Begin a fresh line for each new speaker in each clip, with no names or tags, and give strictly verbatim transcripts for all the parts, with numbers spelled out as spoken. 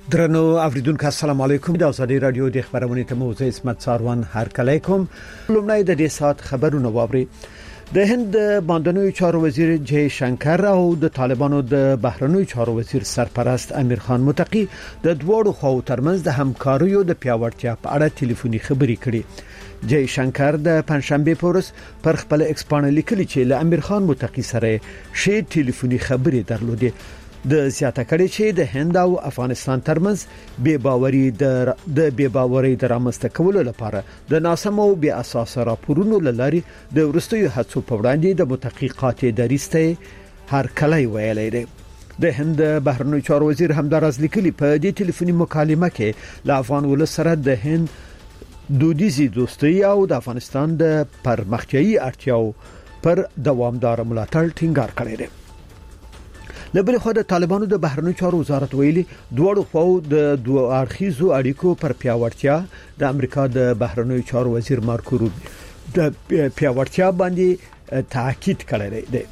درنو اوریدونکو السلام علیکم. د ازادي رادیو د خبرونې ته موزه اسمت ساروان هر کله کوم. لومړی د دې سات خبرونه واوري. د هند باندنوي چارو وزیر جی شنکر او د طالبانو د بهرنوي چارو وزیر سرپرست امیر خان متقی د دوړو خو ترمنځ د همکاریو د پیاوړتیا په اړه ټلیفوني خبرې کړې. جی شنکر د پنځشنبه پورس پر خپل ایکس باندې لیکلي چې له امیر خان متقی سره شی ټلیفوني خبرې درلودې. د سیاته کړي چې د هند او افغانستان ترمنځ بے باوري د د بے باوري د رامنځته کولو لپاره د ناسمو بې اساس راپورونو لاري د ورستیو هڅو په وړاندې د متحققات ادارې هر کله ویلي دي. د هند بهرنوي چارو وزیر همدارز لیکلي په دې ټلیفوني مکالمه کې له افغان ولس سره د هند دودیزي دوستي او د افغانستان د پرمختیايي اړتیاو پر دوامدار ملاتړ ټینګار کړی دی. لبل خو د طالبانو د بهرنیو چارو وزارت ویلي دوړو خو د دوه اړخیزو اړیکو پر پیاوړتیا د امریکا د بهرنیو چارو وزیر مارکو روبیو د پیاوړتیا باندې تاکید کړی دی.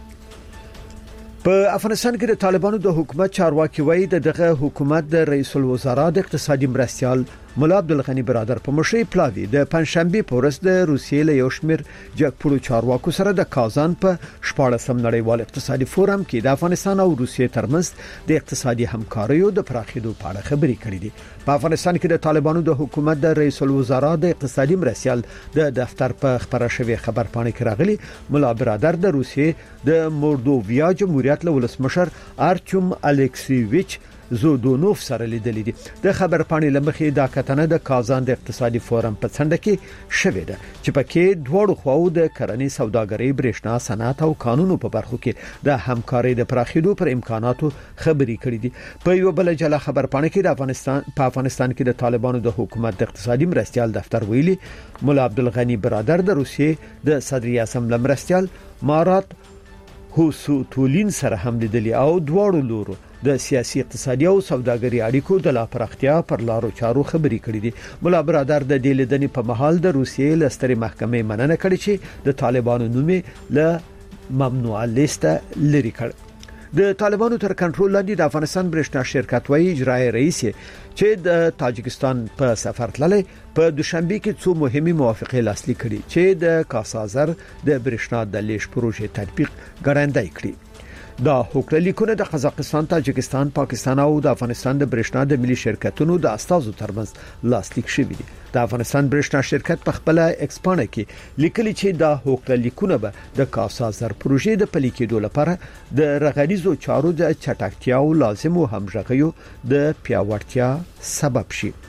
په افغانستان کې د طالبانو د حکومت چارواکي وایي دغه حکومت د رئیس الوزرا د اقتصادي مرستيال مولا عبدالغنی برادر په مشرۍ پلاوی د پنځشنبه پورس د روسیې له یو شمېر جګپړو چارواکو سره د کازان په شپاړسم نړیوال اقتصادي فورم کې د افغانستان او روسیې ترمنځ د اقتصادي همکاریو د پراخېدو په اړه خبرې کړې دي. په افغانستان کې د طالبانو د حکومت د رئیس الوزرا د اقتصادي مرستيال د دفتر په خبره شوی خبر پاڼه کې راغلي مولا برادر د روسیې د مولدوویا جمهوریت له ولسمشر ارچوم الکسیویچ زودونوف سره لیدلې دي. د خبر پاڼې لمخې دا کتنه د کازان د اقتصادي فورم په څنډه کې شوې ده چې پکې دوړو خواو د کرنې سوداګرۍ برېښنا صنعت او قانونو په برخو کې د همکارۍ د پراخېدو پر امکاناتو خبرې کړې دي. په یو بل جلا خبر پاڼه کې د افغانستان په افغانستان کې د طالبانو د حکومت د اقتصادي مرستيال دفتر ویلي مولا عبدالغنی برادر د روسیې د صدري اسمبلی مرستيال مارات هوسوتولین سره هم لیدلي او دواړو لورو د سیاسي اقتصادي او سوداګري اړیکو د لا پراختیا پر لارو چارو خبرې کړې دي. مولا برادر د دې لیدنې په محل د روسیې لستري محکمې مننه کړې چې د طالبانو نوم له ممنوعه لیسته لري کړ. د طالبانو تر کنټرول لاندې د افغانستان برېښنا شرکت وایي اجرایی رئیس چې د تاجکستان په سفر تللی په دوشنبه کې څو مهمه موافقې لاسلیک کړي چې د کاسازر د برېښنا د لیش پروژې تطبیق ګړندی کړي. دا حکومت لیکونه د قزاقستان، تاجکستان، پاکستان او د افغانستان د برېښنا د ملي شرکتونو د استازو ترمنځ لاسلیک شوي دي. د افغانستان برېښنا شرکت په خپل ایکس پاڼه کې لیکلي چې دا حکومت لیکونه به د کاسازر پروژې د پلي کېدو لپاره د رغنیزو چارو د چټکتیا او لازمو همغږیو د پیاوړتیا سبب شي.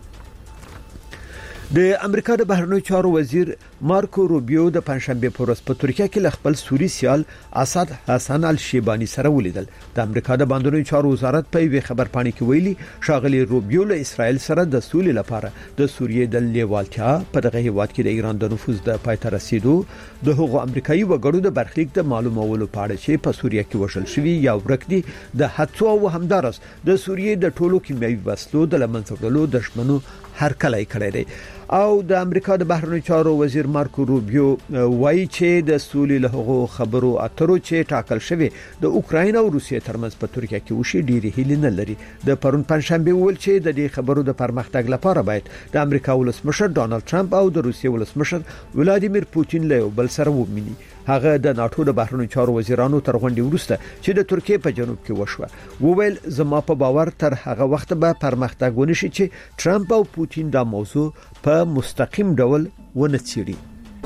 د امریکا د بهرنیو چارو وزیر مارکو روبیو د پنځشنبه پورس په ترکیه کې ل خپل سوري سیال اسد حسن الشیبانی سره ولیدل. د امریکا د باندنوي چارو وزارت په یوه خبر پاڼه کې ویلي شاغلي روبیو له اسرائیل سره د سولې لپاره د سوریې د لیوالتیا په دغه هیواد کې د ایران د نفوذ د پایته رسیدو د هغو امریکایي وګړو د برخلیک د معلومولو په اړه چې په سوریه کې وشل شوی یا ورک دي د هڅو او همدارس د سوریې د ټولو کیمیاوي وسلو د لمنځه دښمنو هر کله کړی دی. او د امریکا د بهرنیو چارو وزیر مارکو روبیو وایي چې د سولې له هغو خبرو اترو چې ټاکل شوی د اوکراین او روسیې ترمنځ په ترکیه کې وشي ډیری هیله نه لري. د پرون پنځشنبه ول چې د دې خبرو د پرمختګ لپاره باید د امریکا ولسمشر ډانلډ ټرمپ او د روسیې ولسمشر ولادیمیر پوتین له بل سره ومني. هغه د ناتو د بهرنیو چارو وزیرانو تر غونډې وروسته چې د ترکیه په جنوب کې وشوه وویل زما په باور تر هغه وخت به پرمختګ ونشي چې ټرمپ او پوتین دا موضوع په مستقیم ډول ونه څېړي.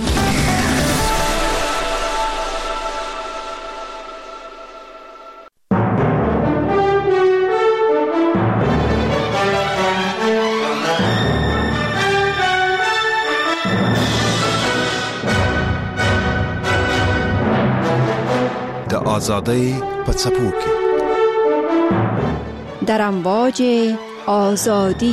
آزادی په څپو کې
در امواج آزادی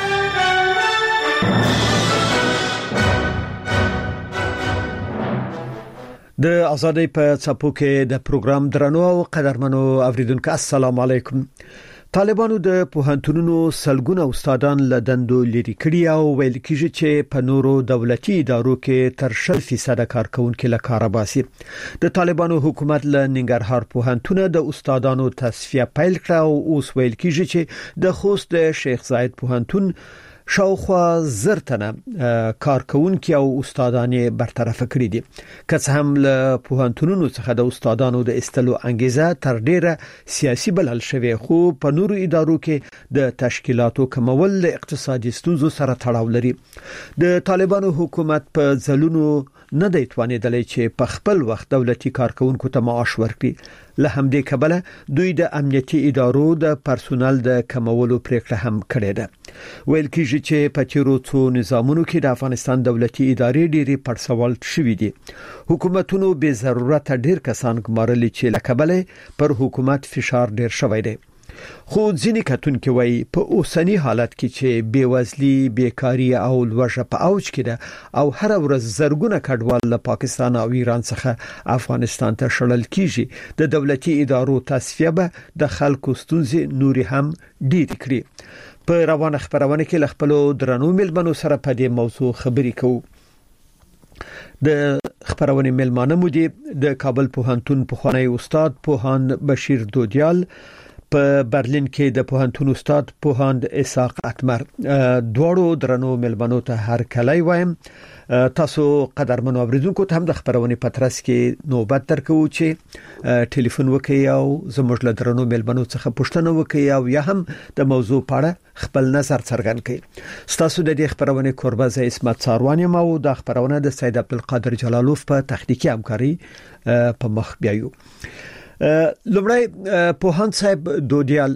د آزادی په څپو کې د پروګرام درنو او قدرمنو اوریدونکو السلام علیکم. طالبانو د پوهنتونونو سلګونه استادان له دندو لري کړي او ویل کیږي چې په نورو دولتي ادارو کې تر شل فیصد کارکونکو له کار باسي. د طالبانو حکومت له ننګرهار پوهنتون د استادانو تصفیه پیل کړه او اوس ویل کیږي چې د خوست د شیخ زاید پوهنتون شاوخوا زرتنه کارکونکو او استادانې برطرف کړي دي. که څه هم له پوهنتونونو څخه د استادانو د استلو انګیزه تر ډیره سیاسي بلل شوی، خو په نورو ادارو کې د تشکیلاتو کمول له اقتصادي ستونزو سره تړاو لري. د طالبانو حکومت په ځلونو نه دی توانیدلی چې په خپل وخت دولتي کارکونکو ته معاش ورکړي. له همدې کبله دوی د امنیتي ادارو د پرسونل د کمولو پریکړه هم کړې ده. ویل کیږي چې په تیرو څو نظامونو کې د افغانستان دولتي ادارې ډېری پرسوال شوې دي. حکومتونو به ضرورت ډېر کسان ګمارلي چې له کبله پر حکومت فشار ډېر شوی دی. خو ځینې کتونکو وایي په اوسنی حالت کې چې بیوزلي، بیکاری او لوږه په اوج کې ده او هر ورځ زرګونه کډوال له پاکستان او ایران څخه افغانستان ته شړل کیږي، د دولتي ادارو تصفیه به د خلکو ستونزې نوري هم ډېر کړي. په روانه خبرونه کې له خپل درنو ملمنو سره په دې موضوع خبرې کوو. د خبرونه ملمانه مو دي د کابل پوهنتون پخوانی استاد پوهاند بشیر دودیال، په برلین کې د پوهنتون استاد پوهاند اسحاق اتمر. دواړو درنو ملمنو ته هر کله وایم. تاسو قدرمنو اوریدونکو ته هم د خبرونه پترس کې نوبت درکو چې ټلیفون وکړئ او زموږ له درنو ملمنو څخه پوښتنه وکړئ او یا هم د موضوع په اړه خپل نظر څرګند کړئ. تاسو د دې خبرونه قربا ز اسمت څاروان یم او د خبرونه د سید عبدالقادر جلالوف په تخنیکی همکاري په مخ بیایو. لومړی پوهاند صاحب دودیال،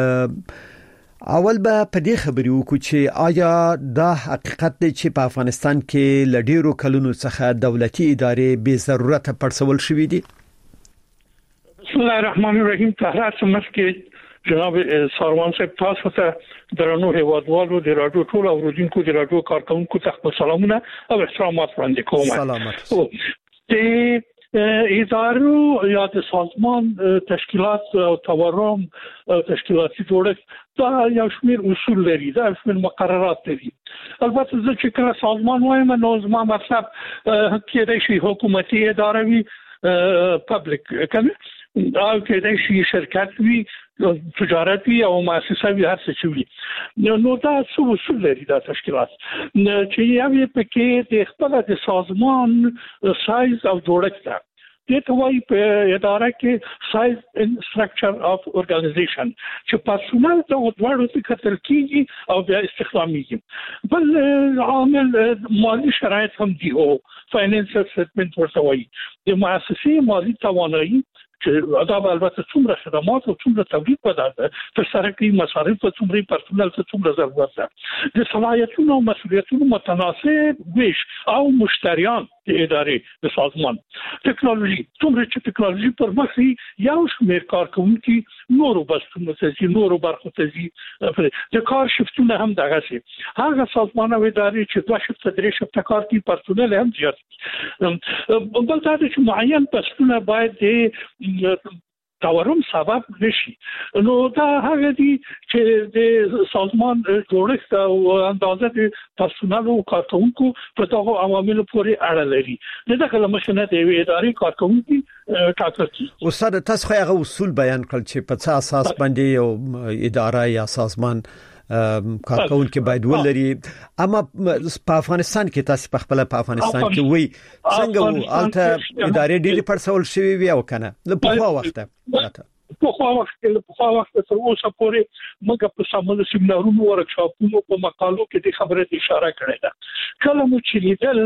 اول به په دې خبرې وکړو چې آیا دا حقیقت دی چې په افغانستان کې له ډیرو کلونو څخه دولتي ادارې بې ضرورت پرسول شوې دي؟
بسم الله الرحمن الرحیم. تحرات مسکې جناب ساروان صاحب، تاسو ته درنو هیوادوالو د راډیو ټول اوریدونکو د راډیو کارکونکو ته خپل سلامونه او احترامات وړاندې کوم.
سلامات.
د ادارو یا د سازمان تشکیلات او تورم تشکیلاتي جوړښت دا یو شمېر اصول لري، دا شمېر مقررات لري. البته زه چې کله سازمان وایم نو زما مطلب کېدای شي حکومتي اداره وي، پبلک کنه، دا کېدای شي شرکت وي، تجارت وي او مؤسسه وي، هر څه وي. نو دا څو اصول لري دا تشکیلات چې یو پکې د خپل د سازمان سایز او جوړښت ده. د توای په اداره کې سایز ان سټرکچر اف اورګانایزیشن چې پرسونل د وړاندو څخه کتل کیږي او بیا استخداميږي. بل عامل مالی شرایط هم دي او فاینانشل سټیټمنټ ورته وایي. د مؤسسې مالی توانایي چې دا البته څومره خدمات او څومره تولید پدې تر سره کوي، مصارف او څومره پرسونل څه څومره ضرورت ده، د صلاحیتونو او مسؤلیتونو متناسب ویش او مشتریان د ادارې د سازمان، ټکنالوژي څومره چې ټکنالوژي پر مخ یو شمېر کارکونکي نورو بستونو ته نورو برخو ته د کار شفتونه هم دغه شي. هغه سازمان او ادارې چې دوه شفت درې شفت کار کوي پرسونل هم زیات. بل دا چې معین بستونه باید د تورم سبب نشي. نو دا هغه دي چې د سازمان جوړښت او اندازه د پرسونل او کارکونکو په دغه عواملو پورې اړه لري. دغه لمشنه د ادارې کارکونکو ټاکل کیږي.
استاد، تاسو خو هغه اصول بیان کړل چې په څه اساس باندې یو اداره یا سازمان کارکونکو باید ولري، اما په افغانستان کې تاسو په خپل په افغانستان کې وای څنګه وو الته ادارې ډېری پرسول شوی وي او کنه له په خوا وخت
په خوا وخت په خوا وخت تر اوسه پورې موږ په سمون سیمینارونو ورکشاپونو په مقالو کې د خبرې اشاره کړې ده. کله مو چې لیدل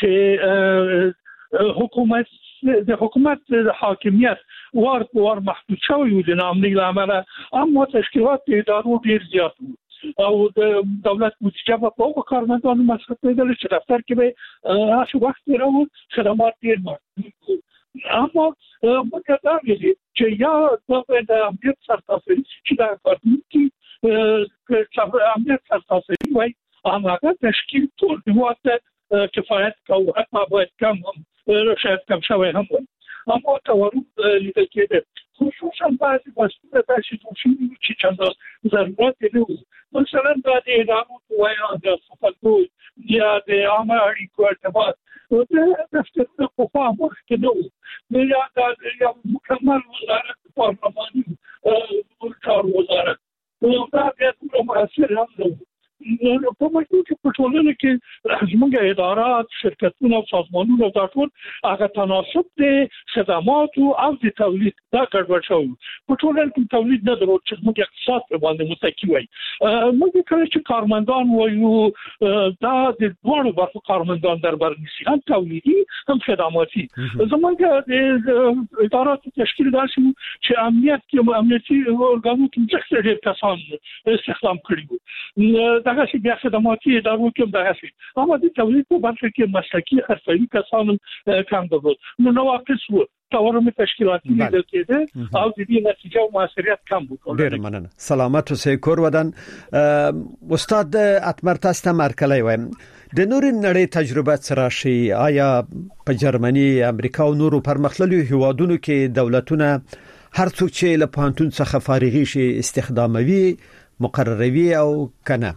چې حکومت د حکومت د حاکمیت وار وار محدود شوی د نامنۍ لامل، اما تشکیلات د ادارو ډیر زیات وو او د دولت بودجه په هغو کارمندانو مصرف کېدل چې دفتر کې به هغه وخت راو خدمات ډیر محدود. اما موږ دا ویلي چې یا د امنیت سرتاسري چې دا کارکونکي چې امنیت سرتاسري وای هغه تشکیل ټول هیواد کفایت کوي، حتی باید کم هم شاید کم شوی هم وای. اما تورم لیدل کېده خصوصا اساسا بعضی مسئله داشت توشی چی چند ضرورت نه مثلا د ادارو وایا د خپلو یا د عامه اړیکو ارتباط د دفتر په فهم کې نو یا د یا مکمل وزارت پارلماني او کار وزارت نو دا د موثر هم نو په مکتوب کې په ټولنه کې زموږ ادارات شرکتونه او سازمانونه دا ټول هغه تناسب دي خدمات او د تولید دا ګډوډ شو په ټولنه کې تولید نه درو چې موږ اقتصاد په باندې متکی وای موږ کله چې کارمندان وایو دا د دوه برخو کارمندان دربار نشي هم تولیدي هم خدماتي زموږ د ادارات تشکیل داسې چې امنیت کې امنیتي ارګانو کې څخه ډېر کسان استخدام کړي دغه چې بیا خدماتي ادارو کې دغه چې اما د تولید په برخه کې مسلکي حرفوي کسان کم درلود نو نو واقع شو تورم تشکیلاتی لیدل کېده او د دې نتیجه او موثریت کم بود.
ډیر مننه. سلامت اوسئ کور ودان. استاد اتمر تاسو ته مرکلای وایم د نوري نړۍ تجربه سره شي آیا په جرمني امریکا او نورو پرمختللو هیوادونو کې دولتونه هر څوک چې له پانتون څخه فارغي شي استخداموي مقرروي او کنه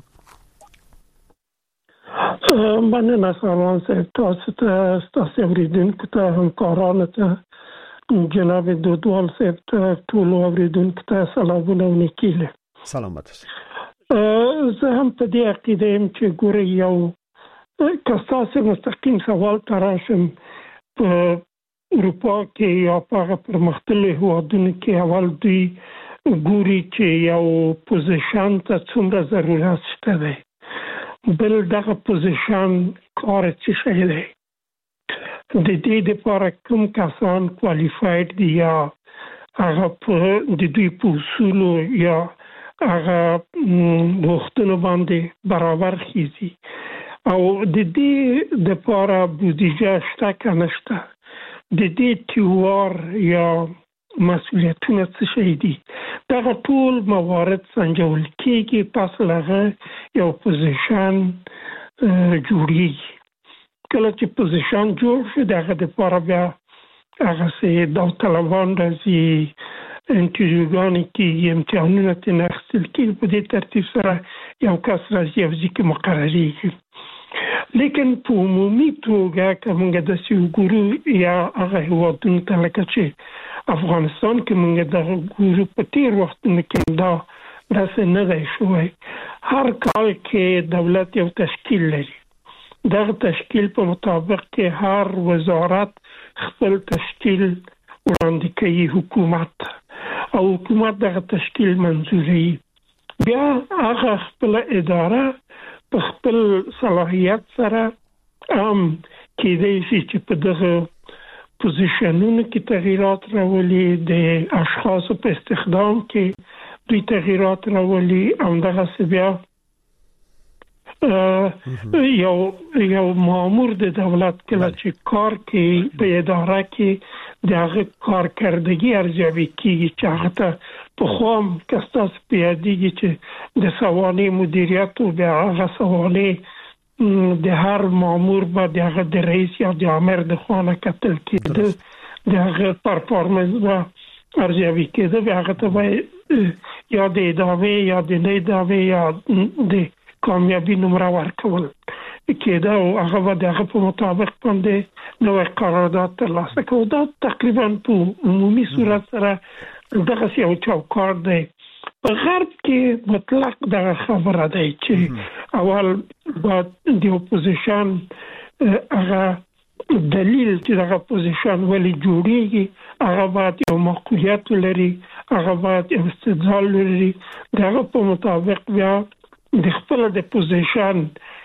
مننه سلام صاحب تاسو ته تاسو اوریدونکو ته همکارانو ته جناب دودوال صاحب ته ټول اوریدونکو ته سلامونه او نیکیله.
سلامت اوسئ.
زه هم په دې عقیده یم چې ګورې یو کساسه مستقیم سوال تراشم په اروپا کې یا په پرمختللو هیوادونو کې اول دوی ګوري چې یو پوزیشن ته څومره ضرورت شته دی بل دغه پوزیشن کار څه شي دی د دې لپاره کوم کسان کوالیفاید دي یا هغه په د دوی په اصولو یا هغه وختونو باندې برابر خيزي او د دې لپاره بودیجه شته که نشته د دې تیوار یا مسئولیتونه څه شي دي دغه ټول موارد سنجول کېږي پس لغه یو پوزیشن جوړیږي کله چې پوزیشن جوړ شي دغه لپاره بیا هغه سي داوطلبان راځي انټرویوګانې کې امتحانونه ترې اخیستل کېږي په دې ترتیب سره یو کس راځي او ځکه مقرریږي لیکن په عمومي توګه که موږ داسې وګورو یا هغه هیوادونو ته لکه چې افغانستان کې موږ دغه ګورو په تېر وختونو کې دا داسې نه دی شوی هر کال کې دولت یو تشکیل لري دغه تشکیل په مطابق کې هر وزارت خپل تشکیل وړاندې کوي حکومت او حکومت دغه تشکیل منظوروي بیا هغه خپل اداره په خپل صلاحیت سره هم کېدای شي چې په دغه پوزیشنونو کې تغییرات راولي د اشخاصو په استخدام کې دوی تغییرات راولي او دغه بیا یو یو مامور د دولت کله چې کار کوي په اداره کې دغه کارکردگی ارزیابي کیږي چې هغه ته په خوام کستاس پیادیږي چې د سوانه مدیریت او د هغه سوانه د هر مامور با دغه د رئیس یا د امر د خانه کتل کېده دغه پرفورمنس با ارزیابي کېده هغه ته یا د ادامه یا د نه ادامه یا د کامیابی نمره ورکول کېده او هغه دغه په مطابق باندې نوې قرارداد ترلاسه کوي دا تقریبا په عمومي صورت سره دغه یو چوکاټ دی په غرب کې مطلق دغه خبره ده چې اول با د اپوزیشن هغه دلیل چې دغه اپوزیشن ولې جوړیږي هغه باید یو معقولیت لري هغه باید استدلال لري دغه په مطابق بیا د خپل د پوزیشن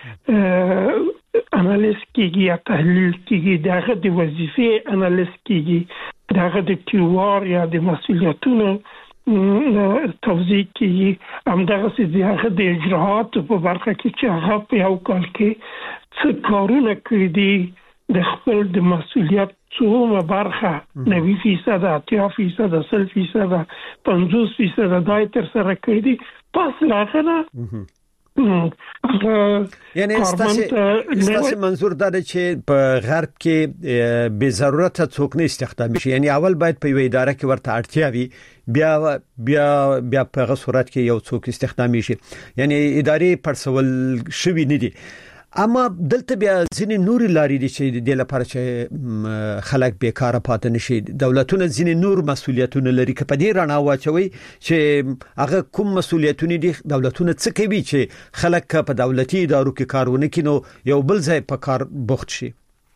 انالیز کیږي یا تحلیل کیږي دغه د وظیفې انالیز کیږي دغه د کیوار یا د مسؤلیتونو توضیح کیږي همدغه چې دغه د اجراءات په برخه کې چې هغه په یو کال کې څه کارونه کړي دي د خپل د مسؤلیت څومره برخه نوي فیصد اتیا فیصد سل فیصد پنځوس فیصد دای تر سره کړي دي پس لاغنه
یعنی ستاسو منظور دا دی چې په غرب کې به ضرورت څوک نه استخدام شي، یعنی اول باید په یو اداره کې ورته اړتیا وي، بیا بیا بیا په هغه صورت کې یو څوک استخدام شي، یعنی ادارې پرسول شوی نه دي. اما دلته بیا ځینې نور لارې دي چې د لپاره چې خلک بیکاره پاتې نشي. دولتونه ځینې نور مسولیتونه لري، که په دې رڼا واچوي چې هغه کوم مسولیتونه دي دولتونه څه کوي چې خلک په دولتي ادارو کې کارونه کوي، نو یو بل ځای په کار بوخت شي.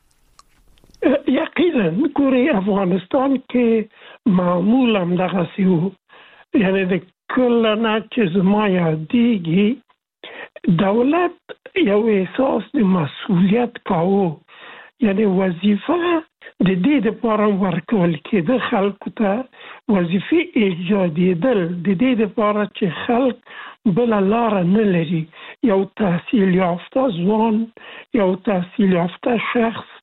یقینا ګوري افغانستان کې معمولا دغه سیو، یعنی د کله نه چې زما یادېږي دولت یو احساس د مسؤلیت کاوه، یعنی وظیفه د دې لپاره ورکول کېده خلکو ته، وظیفه ایجادېدل د دې لپاره چې خلک بل لار نه لري، یو تحصیل یافته ځوان، یو تحصیل یافته شخص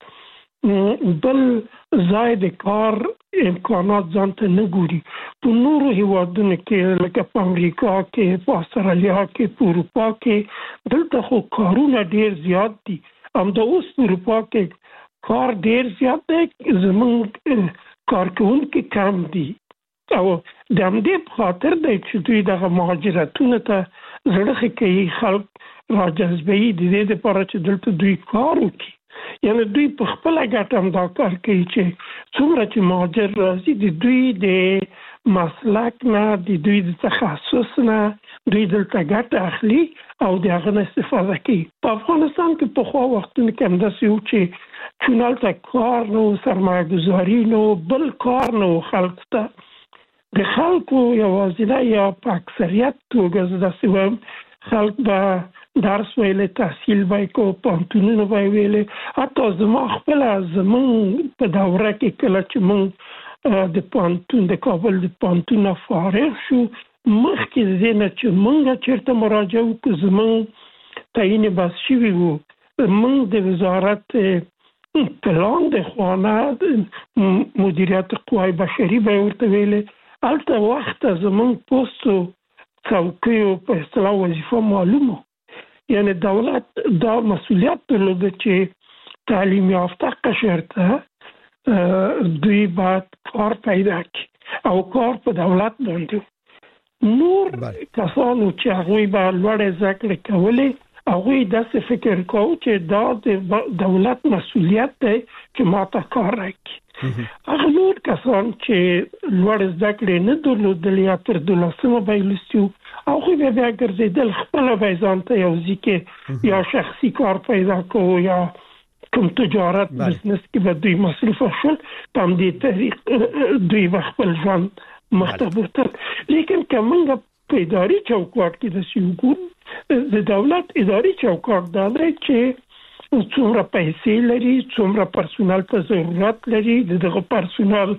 بل ځای د کار امکانات ځان ته نه ګوري. په نورو هیوادونو کې لکه په امریکا کې، په استرالیا کې، په اروپا کې دلته خو کارونه ډیر زیات دي. همدا اوس په اروپا کې کار ډیر زیات دی، زموږ کارکوونکي کم دي، او د همدې په خاطر دی چې دوی دغه مهاجرتونه ته زړه کوي، خلک راجذبوي د دې لپاره چې دلته دوی کار وکړي. یعنی دوی په خپل ګټه هم دا کار کوي چې څومره چې مهاجر راځي د دوی د مسلک نه، د دوی د تخصص نه دوی دلته ګټه اخلي او د هغه نه استفاده کوي. په افغانستان کې په خو وختونو کې هم داسې و چې چونالته کار نو، سرمایه گذاري نو، بل کار نو، خلکو ته د خلکو یوازینه یا په اکثریت توګه زه داسې وایم خلک به درس ویلې، تحصیل به کو، پوهنتونونه به ویلې. حتی زما خپل زمون په دوره کې کله چې مونږ د پوهنتون د کابل د پوهنتون فارغ شو، مخکې د دې نه چې مونږ چېرته مراجعه وکړو زمونږ تعیین بس شوي وو، مونږ د وزارت پلان د خانه مدیریت قوای بشري به ورته ویلې، هلته وخت زمونږ پوستو څوکیو په اصطلاح وظیفه معلومه، یعنی دولت دا مسئولیت درلوده چې تعلیم یافته قشر ته دوی باید کار پیدا کړي او کار په دولت باندې. نور کسانو چې هغوی به لوړې زده کړې کولې، هغوی داسې فکر کوو چې دا د دولت مسئولیت دی چې ما ته کار راکړي. هغه نور کسان چې لوړې زده کړې نه درلودلې یا تر دولسمه به یې لوستي وو، هغوی به بیا ګرځېدل خپله به یې ځان ته یو ځای کې یا شخصي کار پیدا کوو یا کوم تجارت بزنس کې به دوی مصروفه شول، په همدې طریق دوی به خپل ژوند مخته بوتل. لیکن که موږ په اداري چوکاټ کې داسې وګورو، د دولت اداري چوکاټ دا دی چې څومره پیسې لري، څومره پرسونل ته ضرورت لري، د دغه پرسونل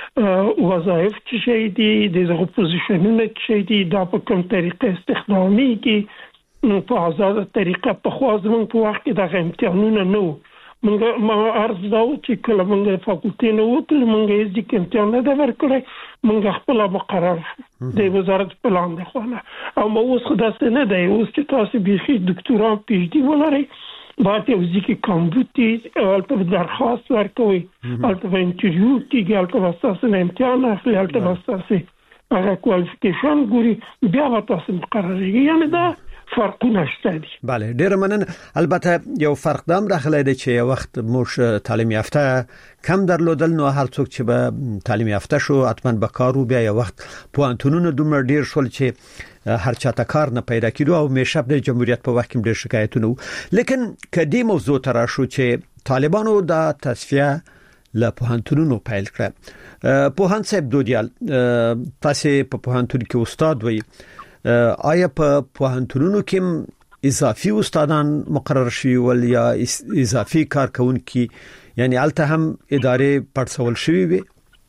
وظایف چې شي دي، د دغه پوزیشنونه چې شي دي، دا په کوم طریقه استخدامېږي، په آزاده طریقه. په خو زموږ په وخت کې دغه امتحانونه نه وو. موږ ما عرض دا و چې کله موږ فاکولټي نه وکړو، موږ یې ځکه امتحان نه ده ورکړی، موږ خپله مقرر شو د وزارت پلان د خوا. او ما اوس خو داسې نه دی، اوس چې تاسو بیخي دکتورا پی ایچ ډي ولرئ باید یو ځکه کامبوتي هلته به درخواست ورکوئ، هلته به انټرویو کېږي، هلته به ستاسو نه امتحان اخلي، هلته به ستاسې هغه کوالیفیکیشن ګوري، بیا به تاسو مقرریږي. یعنی دا فرقونه شته دي.
بله، ډېره مننه. البته یو فرق دام راغلی دی چې یو وخت موږ تعلیم یافته کم درلودل، نو هر څوک چې به تعلیم یافته شو حتما به کار و، بیا یو وخت پوهنتونونه دومره ډېر شول چې هر چاته کار نه پیدا کېدو، او همیشه د جمهوریت په وخت کې ډېر شکایتونه وو. لیکن کدی موضوع ته راشو چې طالبانو دا تصفیه له پوهنتونونو پیل کړه. پوهاند صاحب دودیال، تاسو په پوهنتون کې استاد وئ، آیا په پوهنتونونو کې اضافي استادان مقرر شوي ول یا اضافي کارکونکي، یعنی الته هم ادارې پړسول شوي وي؟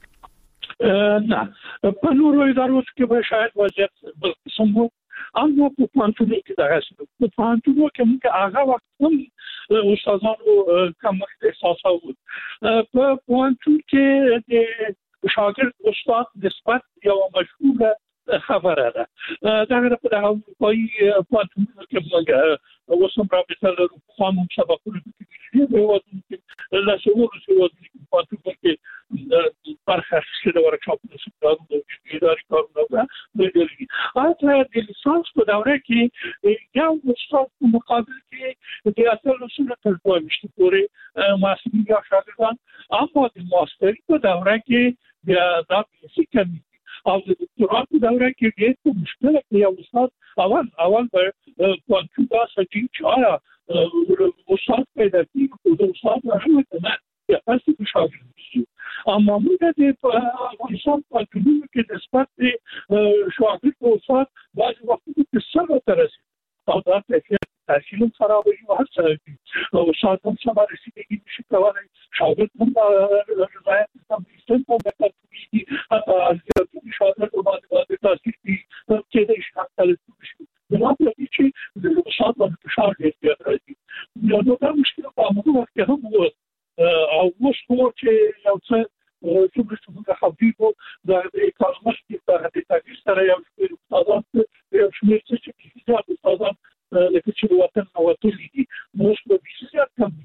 نه، په نورو ادارو کې به شاید وضعیت بل قسم وو، اما په پوهنتونو کې دغه په پوهنتونو کې موږ هغه وخت هم استادانو کم احساساوه. په پوهنتون کې د شاګرد استاد نسبت یو مشهوره خبره ده. دا غره په اروپایي پوهنتونونو کې موږ اوس هم رابطه لرو خو هم سبقونه کې دي یو د لا شعور شو د پاتو کې برخه اخیستل د ورکشاپونو څخه د اداري کارونو لري. اته د لیسانس په دوره کې یو استاد په مقابل کې د اصل اصول تر دوه میاشتې پورې محصلین یا شاګردان، اما د ماستري په دوره کې بیا دا بیسیک کمی او د دکتورا په دوره کې ډېر مشکل دی. یو استاد اول اول به کوانټم دا سټی چایا استاد پیدا کیږي او استاد راځي نه یا تاسو په شاګرد اما موږ د افغانستان په ټولنه کې د سپورت شاګرد او استاد بعض وخت کې څه ترسي او دا څه تحصیل خرابوي او هڅه او استاد هم سبا رسیدګي نشي کولای، شاګرد هم رضایت هم سیستم په مکتبي حتی ازګر شاګرد او بعد بعد تحصیل کې د شاګرد شي دا په چې د استاد په شاګرد کې راځي نو دا مشکل په موږ وخت کې هم وو او اوس خو چې یو څه څومره څومره خبرې د اکاډمیک د تدریس سره یو څه استادان یو شمېر څه چې زیات استادان لکه چې وطن او وطن دي نو څه به زیات کم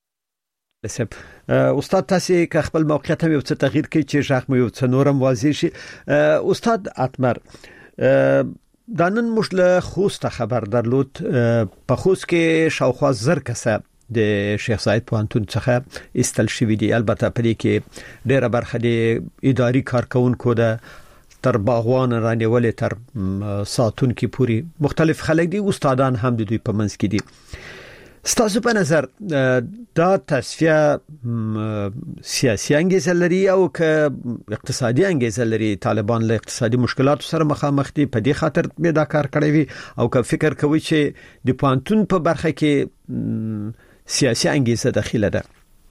لسب استاد تاسو که خپل موقعیت هم یو څه تغییر کوي چې ژغ مو یو څه نورم واضح شي. استاد اتمر دا نن موږ له خوست خبر درلود، په خوست کې شاوخوا زر کسه د شیخ زاید پوهنتون څخه استل شوی دی. البته پرې کې ډیره برخه د اداري کارکونکو ده تر باغوان رانیولې تر ساتون کې پوری مختلف خلک دي، استادان هم د دوی په منځ کې دي. ستاسو په نظر دا تصفیه سیاسي انګیزه لري او که اقتصادي انګیزه لري؟ طالبان له اقتصادي مشکلاتو سره مخامخ دي، په دې خاطر به دا کار کړی وي او که فکر کوي چې د پوهنتون په برخه کې سیاسي انګیزه داخله ده؟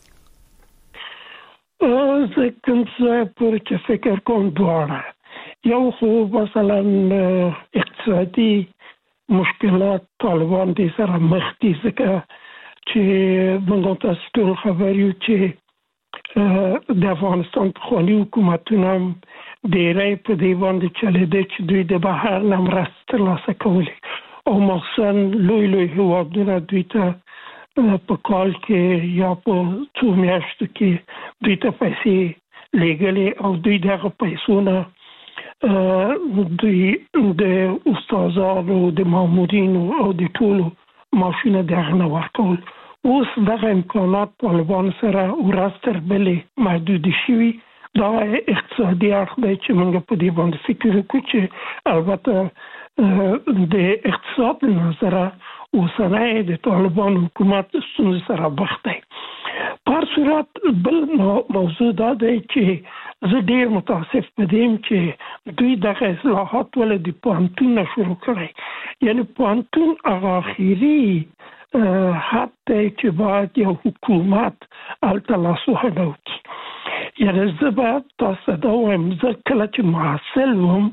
زه کوم څه پر چې فکر کوم دواړه، یو خو مثلا اقتصادي مشکلات طالبان دي سره مخ دي، ځکه چې موږ تاسو ټول خبر یو چې د افغانستان پخواني حکومتونه ډېری په دې باندې چلېدل چې دوی د بهر نه مرستې ترلاسه کولې او مخصوصا لوی لوی هېوادونه دوی ته په کال کې یا په څو میاشتو کې دوی ته پیسې لېږلې او دوی دغه پیسو نه دوی د استادانو د مامورینو او د ټولو معاشونه دغه نه ورکول. اوس دغه امکانات طالبان سره ورځ تر بلې محدود شوي. دا اقتصادي اړخ دی چې موږ په دې باندې فکر وکړو چې البته د اقتصاد له نظره اوسنی د طالبان حکومت ستونزې سره مخ دی. په هر صورت بل موضوع دا دی چې زه ډېر متاسف پدیم چې دوی دغه اصلاحات ولې د پوهنتون نه شروع کړی، یعنی پوهنتون هغه اخري حد دی چې باید یو حکومت هلته لاسوهنه وکړي. یعنی زه به تاسو ته ووایم زه کله چې محصل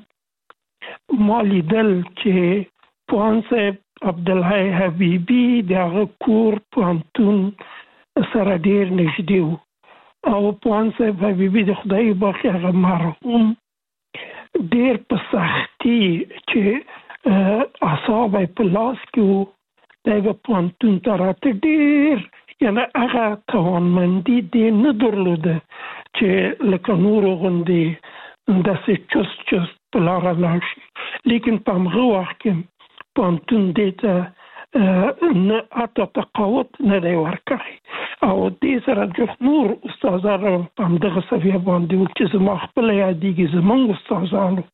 وم ما لیدل چې پوهاند صاحب عبدالحی حبیبي د هغه کور پوهنتون سره ډېر نږدې و او پوهاند صاحب حبیبي د خدای باخي هغه مرحوم ډېر په سختي چې اعصاب یې په لاس کې وو دی به پوهنتون ته راته ډېر یعنې هغه توانمندي دې نه درلوده چې لکه نورو غوندې داسې چست چست په لاره لاړ شي. لیکن په همغه وخت کې پوهنتون دې ته نه حتی تقاوت نه دی ورکړی او دې سره جفت نور استادانو په همدغه سویه باندې و چې زما خپله یادېږي زموږ استادانو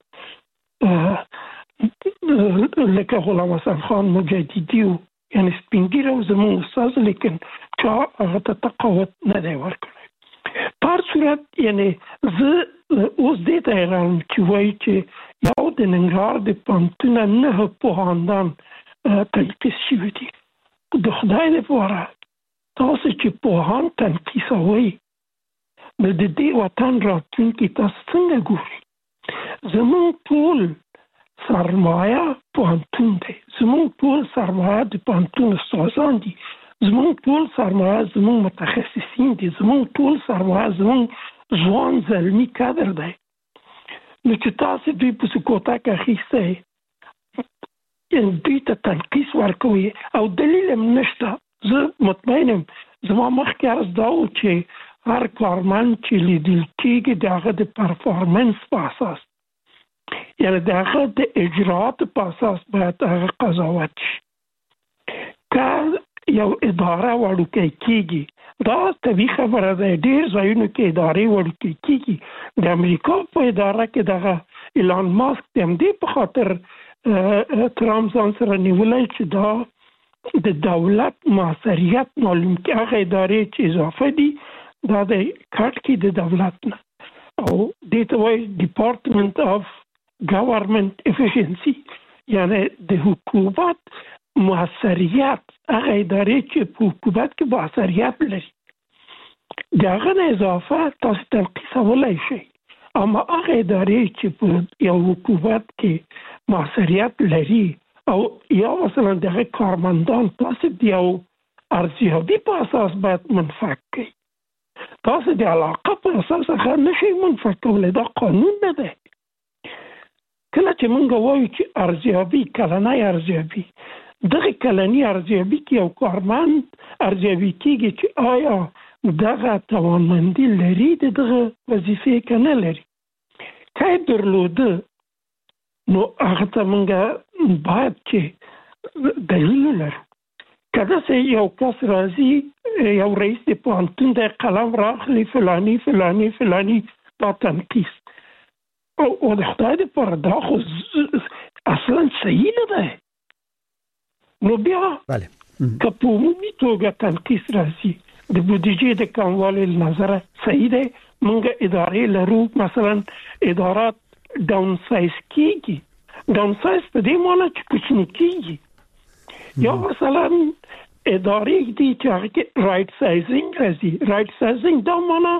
لکه غلام حسن خان مجددي و یعنې سپین ږیره و زموږ استاد، لیکن چا هغه ته تقاوت نه دی ورکړی. په هر صورت یعنې زه اوس دې ته حیران چې وایي چې یو د ننګرهار د پوهنتونه نهه پوهاندان تنقیس شوي دي. د خدای لپاره تاسو چې پوهان تنقیسوئ نو د دې وطن راتلونکي تاسو څنګه ګورئ؟ زموږ ټول سرمایه پوهنتون دی، زموږ ټول سرمایه د پوهنتون استادان دي، زموږ ټول سرمایه زموږ متخصصین دي، زموږ ټول سرمایه زموږ ځوان زلمي کادر دی. نو چې تاسو دوی په سکوتا کې اخیستی دوی ته تنقیس ورکوي او دلیل هم نشته. زه مطمئنم زما مخکې عرض دا و چې هر کارمند چې لیدل کېږي د هغه د پرفارمنس په اساس، یعنی د هغه د اجراتو په اساس باید هغه قضاوت شي. که یو اداره وړوکی کېږي، دا طبیعي خبره ده، ډېر ځایونو کې ادارې وړوکی کېږي. د امریکا په اداره کې دغه ایلان ماسک د همدې په خاطر ترامپ ځان سره نیولی چې دا د دولت موثریت معلوم کړي. هغه ادارې چې اضافه دي دا د کټ کې د دولت نه، او دې ته وایي ډیپارټمنټ اف ګورنمنت افیشنسي، یعنی د حکومت موثریت. هغه ادارې چې په حکومت کې موثریت لري د هغه نه اضافه تاسو تنقیسولی شئ. اما هغه ادارې چې په یو حکومت کې موثریت لري او یا مثلا دغه کارمندان تاسو د یو ارزیابي په اساس باید منفک کړئ. تاسو د علاقه په اساس هغه نشئ منفک کولی، دا قانون نه دی. کله چې موږ وایو چې ارزیابي، کلنۍ ارزیابي، دغه کلنۍ ارزیابي کې یو کارمند ارزیابي کېږي چې آیا دغه توانمندي لري د دغه وظیفې که نه لري. که یې درلوده نو هغه ته موږ باید چې دلیل ولرو. که داسې یو کس راځي، یو رئیس د پوهنتون د قلم راخلي فلاني فلاني فلاني دا تنقیس، او د خدای دپاره دا خو اصلا صحیح نه دی. نو بیا که په عمومي توګه تنقیس راځي د بودیجې د کموالي له نظره صحیح دی. موږ ادارې لرو، مثلا ادارات ډاون سایز کېږي. ډاون سایز په دې معنی چې کوچني کېږي. یا مثلا ادارې دي چې هغه کې رایټ سایزینګ راځي. رایټ سایزینګ دا معنی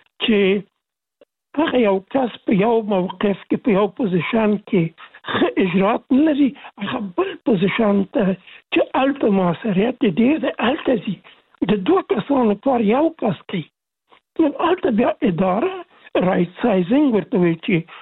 چې هغه یو کس په یو موقف کې په یو پوزیشن کې ښه اجرات نه لري، هغه بل پوزیشن ته چې هلته موثریت یې ډېر دی هلته ځي، د دوه کسانو کار یو کس کوي. نو هلته بیا اداره رایټ سایزینګ ورته وایي چې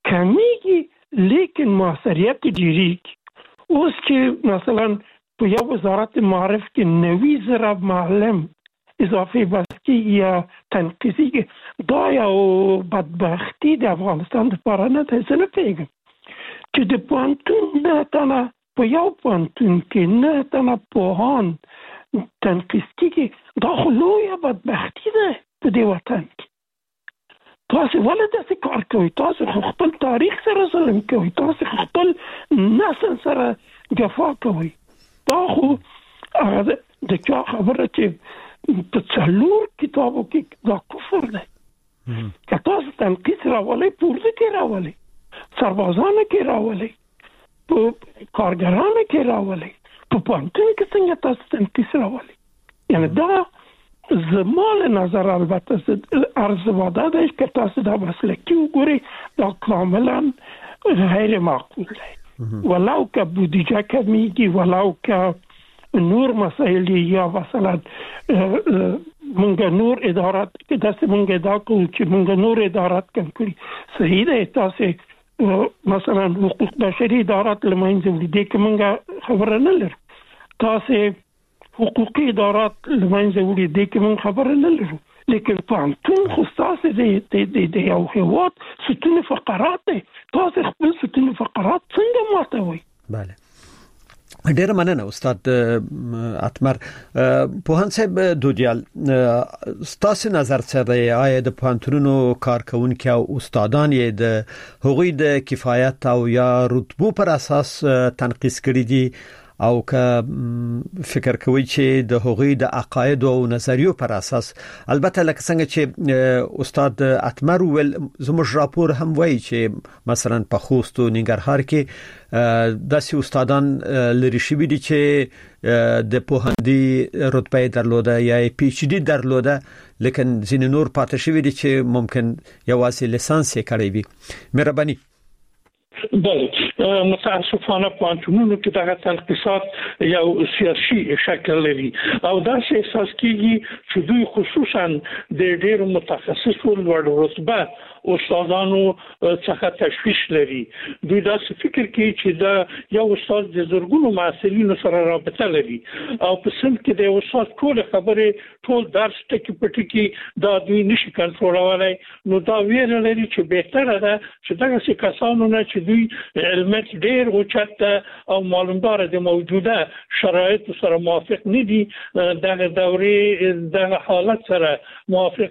کمیږي لیکن موثریت یې ډېرېږي. اوس چې مثلا په یو وزارت معارف کې نوي زره معلم اضافي بس کېږي یا تنقیسي کېږي، دا یو بدبختي د افغانستان دپاره نه دی. زه نه پوهېږم چې د پوهنتون نه تنه په یو پوهنتون کې نه تنه پوهان تنقیس کېږي، دا خو لویه بدبختي ده په دې وطن کې. تاسو ولې داسې کار کوئ؟ تاسو خو خپل تاریخ سره ظلم کوئ، تاسو خپل نسل سره جفا کوئ. دا خو هغه د چا خبره چې په څلور کتابو کې دا کفر دی. که تاسو تنقیس راولئ، په اردو کې راولئ، سربازانو کې راولئ، په کارګرانو کې راولئ، په پوهنتون کې څنګه تاسو تنقیس راولئ؟ یعنی دا زما له نظر البته عرض واده دی که تاسو دا مسلکي وګورئ، دا کاملا غیر معقول دی. ولو که بودیجه کمیږي، ولو که نور مسائل یا مثلا مونږ نور ادارات کې داسې مونږ دا کوو چې مونږ نور ادارات کم کړي، صحیح دی. تاسو مثلا حقوق بشري ادارات له منځه وړي، دې کې مونږ خبره نه لرو. تاسو حقوقي ادارات له منځه وړي، دې کې مونږ خبره نه لرو. لیکن پوهنتون خو ستاسو د یو هېواد ستون فقرات دی، تاسو خپل ستون فقرات څنګه ماتوئ؟
بله، ډېره مننه استاد اتمر. پوهاند صاحب دودیال، ستاسو نظر څه دی؟ آیا د پوهنتونونو کارکونکي او استادان یې د هغوی د کفایت او یا رتبو پر اساس تنقیس کړي دي، او که فکر کوي چې د هغوی د عقاید او نظریو پر اساس؟ البته لکه څنګه چې استاد اتمر ویل، زموږ راپور هم وایي چې مثلا په خوست او ننګرهار کې داسې استادان لري شوي دي چې د پوهندي رتبه درلوده یا پی ایچ ډي درلوده، لیکن ځینې نور پاتې شوي دي چې ممکن یوازې لیسانس یې کړی وي. مهرباني.
بله، متاسفانه پوهنتونونو کې دغه تنقیصات یو سیاسي شکل لري او داسې احساس کېږي چې دوی خصوصا د ډېرو متخصصو لوړ رتبه استادانو څخه تشویش لري. دوی دا فکر کوي چې دا یو استاد د زرګونو محصلینو سره رابطه لري او په سم کې د استاد ټول خبره ټول درس ټکی پټکی دا دوی نشي کنټرولولای. نو دا ویل لري چې بهتره ده چې دغه څه کسانو نه چې دوی علمت ډیر اوچت او معلومدار د موجوده شرایط سره موافق نه دي دغه دورې دغه حالت سره موافق